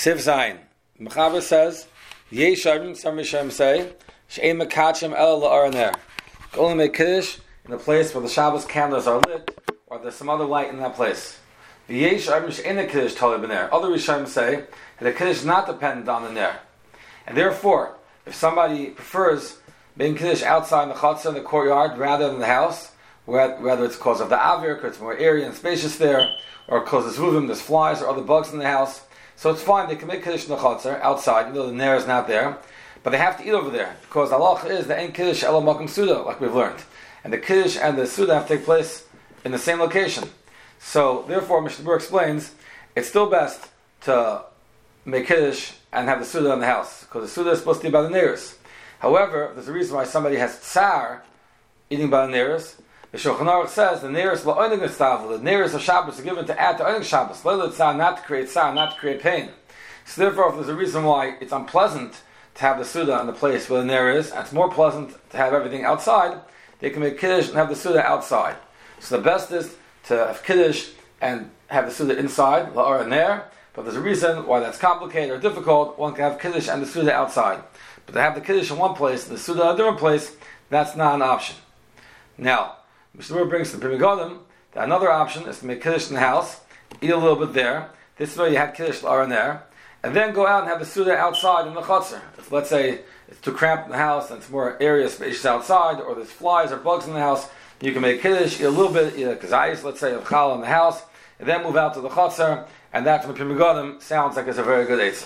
Siv Zayin. Mechaber says, Yeshavim, some Rishonim say, She'ein mekachim el la'araner. You can only make Kiddush in a place where the Shabbos candles are lit, or there's some other light in that place. The Yeshavim she'ein a Kiddush totally b'ner. Other Rishonim say that the Kiddush is not dependent on the ner. And therefore, if somebody prefers making Kiddush outside in the chutzah, in the courtyard, rather than the house, whether it's because of the avir, because it's more airy and spacious there, or because there's vuvim, there's flies or other bugs in the house, so it's fine, they can make Kiddush in the chutzah, outside, even though the ner is not there, but they have to eat over there, because the halacha is the ein Kiddush ela makom suda, like we've learned. And the Kiddush and the suda have to take place in the same location. So, therefore, Mishnah Berurah explains, it's still best to make Kiddush and have the suda in the house, because the suda is supposed to be by the neiros. However, there's a reason why somebody has tsar eating by the neiros. The Shulchan Aruch says the neiros la'onig estavel. The neiros of Shabbos are given to add to onig Shabbos. Leila tzar, not to create tsar, not to create pain. So therefore, if there's a reason why it's unpleasant to have the suda in the place where the ner is, and it's more pleasant to have everything outside, they can make Kiddush and have the suda outside. So the best is to have Kiddush and have the suda inside, la'or ner. But there's a reason why that's complicated or difficult. One can have Kiddush and the suda outside. But to have the Kiddush in one place and the suda in a different place, that's not an option. Now, Mishnah Berurah brings to the Pri Megadim that another option is to make Kiddush in the house, eat a little bit there. This way you had Kiddush l'ara there, and then go out and have the suda outside in the chutzner. If, let's say, it's too cramped in the house and it's more area spacious outside, or there's flies or bugs in the house, you can make Kiddush, eat a little bit, eat a kazayis, let's say, of challah in the house, and then move out to the chutzner, and that from the Pri Megadim sounds like it's a very good eitzah.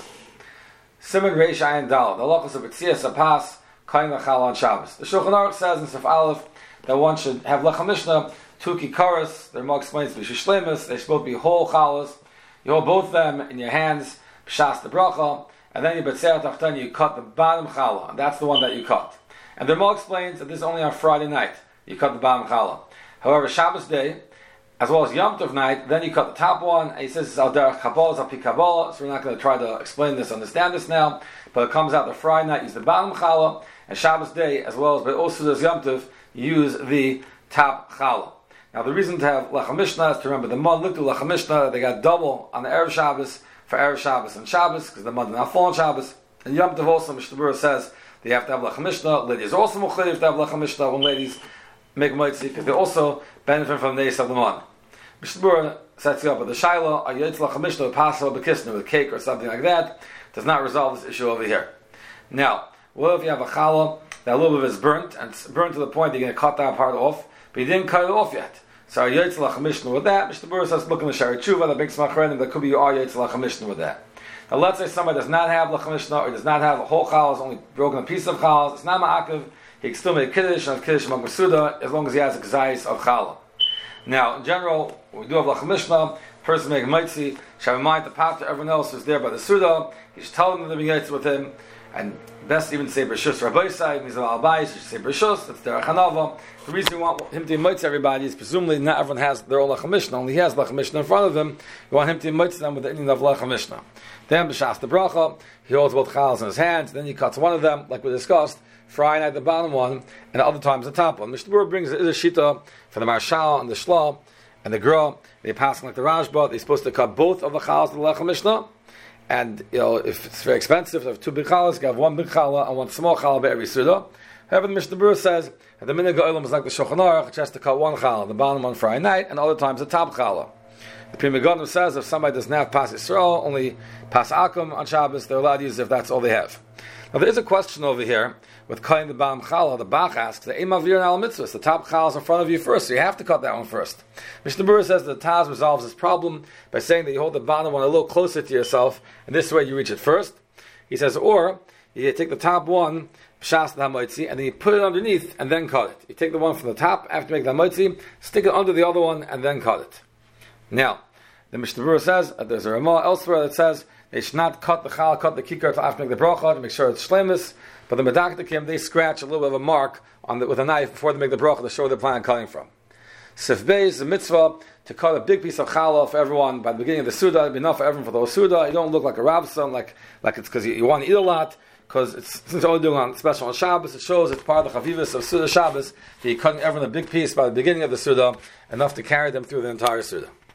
Simon Reish Ayin Dal, the halachos of B'tzias Apas, kain l'chal on Shabbos. The Shulchan Aruch says in Sif Aleph that one should have Lechem Mishnah, two kikaras, the Rama explains B'shishlemus, they're supposed to be whole chalas. You hold both of them in your hands, B'shas the bracha, and then you B'tzeah Tachtan, you cut the bottom challah, and that's the one that you cut. And the Rama explains that this is only on Friday night, you cut the bottom challah. However, Shabbos day, as well as Yom Tov night, then you cut the top one, and he says it's al derech Kabbalah, it's al pi Kabbalah, so we're not going to try to explain this, understand this now, but it comes out the Friday night, use the bottom challah, and Shabbos day, as well as by also as Yom Tov, use the top challah. Now the reason to have Lechem Mishnah is to remember the mud looked at Lechem Mishnah, they got double on the Erev Shabbos, for Erev Shabbos and Shabbos, because the mud did not fall on Shabbos, and Yom Tov also, Mishnah Berurah says, they have to have Lechem Mishnah, ladies are also muchayv to have Lechem Mishnah when ladies make Moitzi, because they also benefit from the Neis of the Mon. Mishnah Berurah sets you up with the Shaila, a Yetz Lechem Mishnah, possible Bekisna with cake or something like that, does not resolve this issue over here. Now, what if you have a challah that a little bit is burnt, and it's burnt to the point that you're going to cut that part off, but you didn't cut it off yet. So are Yetz Lechem Mishnah with that? Mishnah Berurah says, look in the Shari Tshuva, that makes Machrenim, that could be you are Yetz Lechem Mishnah with that. Now let's say somebody does not have Lechem Mishnah, or does not have a whole challah, it's only broken a piece of challah, it's not ma'akiv, he can still make Kiddush, and Kiddush Mag Masuda, as long as he has a kazayis of challah. Now, in general, when we do have Lechem Mishnah, person make a Moitzi, should have in mind the path to everyone else who's there by the Suda, he should tell them to be Yetz with him, and best even to say Bereshus Rabbi Sai, he's an Al-Bayis, you should say Bereshus, that's Derech Hanava. The reason we want him to Moitzi everybody is presumably not everyone has their own Lechem Mishnah, only he has Lechem Mishnah in front of him, we want him to Moitzi them with the ending of Lechem Mishnah. Then, B'shas the Bracha, he holds both chalas in his hands, then he cuts one of them, like we discussed, Friday night the bottom one, and other times the top one. Mishnah Berurah brings the Shita for the Marshal and the Shla and the Gra. They pass like the Rashba. They're supposed to cut both of the chalas of the Lechem Mishnah. And if it's very expensive, to have two big chalas, you have one big challah and one small challah by every suda. However, the Mishnah Berurah says that the minhag ha'olam is like the Shulchan Aruch, which has to cut one challah, the bottom one Friday night, and other times the top challah. The Pri Megadim says if somebody doesn't have Pas Yisrael, only Pas Akum on Shabbos, they're allowed to use it if that's all they have. Now there is a question over here with cutting the bottom challah. The Bach asks, the Eim Avir and Al Mitzvahs, the top challah is in front of you first, so you have to cut that one first. Mishnah Berurah says that the Taz resolves this problem by saying that you hold the bottom one a little closer to yourself, and this way you reach it first. He says, or you take the top one, Pshas the Hamoitzi, and then you put it underneath and then cut it. You take the one from the top after you make the Hamoitzi, stick it under the other one, and then cut it. Now, the Mishnah Berurah says, there's a Ramah elsewhere that says they should not cut the challah, cut the kikar until after make the bracha to make sure it's shlemus. But the Medaktikim, they scratch a little bit of a mark on with a knife before they make the bracha to show where they're planning on cutting from. Sif Beis is a mitzvah to cut a big piece of challah for everyone by the beginning of the Suda. It'd be enough for everyone for the whole Suda. You don't look like a Rav son, like it's because you want to eat a lot, because since you're only doing on special on Shabbos, it shows it's part of the Chavivus of Suda Shabbos that you're cutting everyone a big piece by the beginning of the Suda, enough to carry them through the entire Suda.